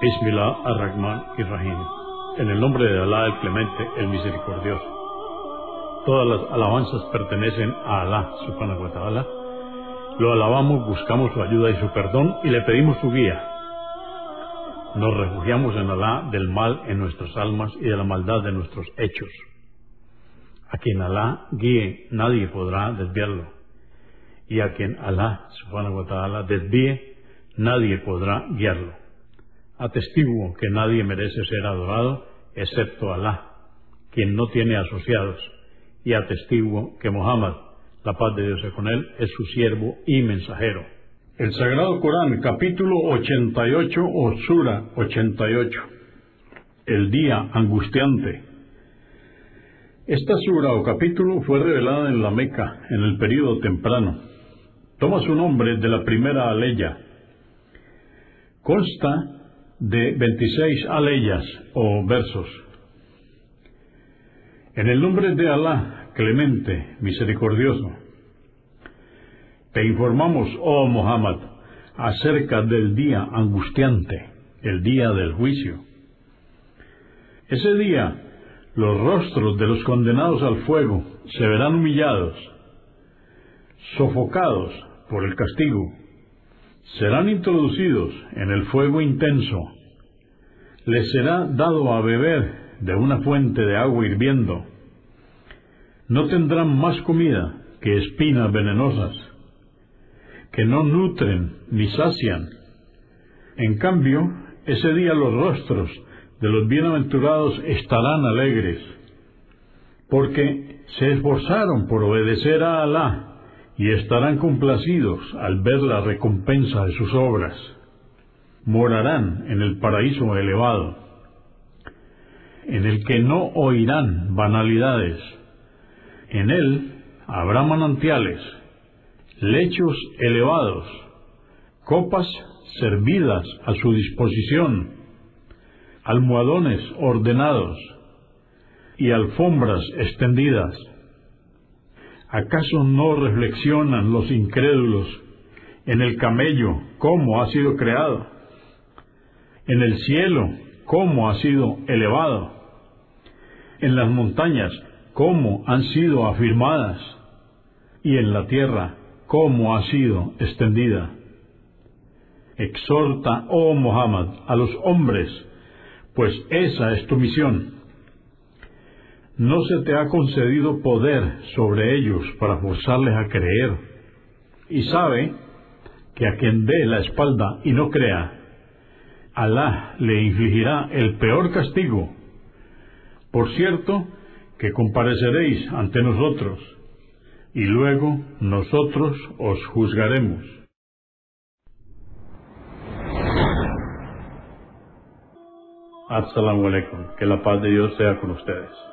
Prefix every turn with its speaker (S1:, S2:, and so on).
S1: Bismillah ar-Rahman ir-Rahim. En el nombre de Alá el Clemente, el Misericordioso. Todas las alabanzas pertenecen a Alá, subhanahu wa ta'ala. Lo alabamos, buscamos su ayuda y su perdón y le pedimos su guía. Nos refugiamos en Alá del mal en nuestras almas y de la maldad de nuestros hechos. A quien Alá guíe, nadie podrá desviarlo. Y a quien Alá, subhanahu wa ta'ala, desvíe, nadie podrá guiarlo. Atestiguo que nadie merece ser adorado excepto Alá, quien no tiene asociados, y atestiguo que Muhammad, la paz de Dios sea con él, es su siervo y mensajero. El Sagrado Corán, capítulo 88 o Sura 88. El día angustiante. Esta sura o capítulo fue revelada en la Meca, en el período temprano. Toma su nombre de la primera aleya. Consta de 26 aleyas o versos. En el nombre de Alá, Clemente, Misericordioso, te informamos, oh Muhammad, acerca del día angustiante, el día del juicio. Ese día, los rostros de los condenados al fuego se verán humillados, sofocados por el castigo. Serán introducidos en el fuego intenso. Les será dado a beber de una fuente de agua hirviendo. No tendrán más comida que espinas venenosas, que no nutren ni sacian. En cambio, ese día los rostros de los bienaventurados estarán alegres, porque se esforzaron por obedecer a Alá, y estarán complacidos al ver la recompensa de sus obras. Morarán en el paraíso elevado, en el que no oirán banalidades. En él habrá manantiales, lechos elevados, copas servidas a su disposición, almohadones ordenados y alfombras extendidas. ¿Acaso no reflexionan los incrédulos en el camello cómo ha sido creado, en el cielo cómo ha sido elevado, en las montañas cómo han sido afirmadas y en la tierra cómo ha sido extendida? Exhorta, oh Muhammad, a los hombres, pues esa es tu misión. No se te ha concedido poder sobre ellos para forzarles a creer. Y sabe que a quien dé la espalda y no crea, Alá le infligirá el peor castigo. Por cierto, que compareceréis ante nosotros, y luego nosotros os juzgaremos. Assalamu alaikum, que la paz de Dios sea con ustedes.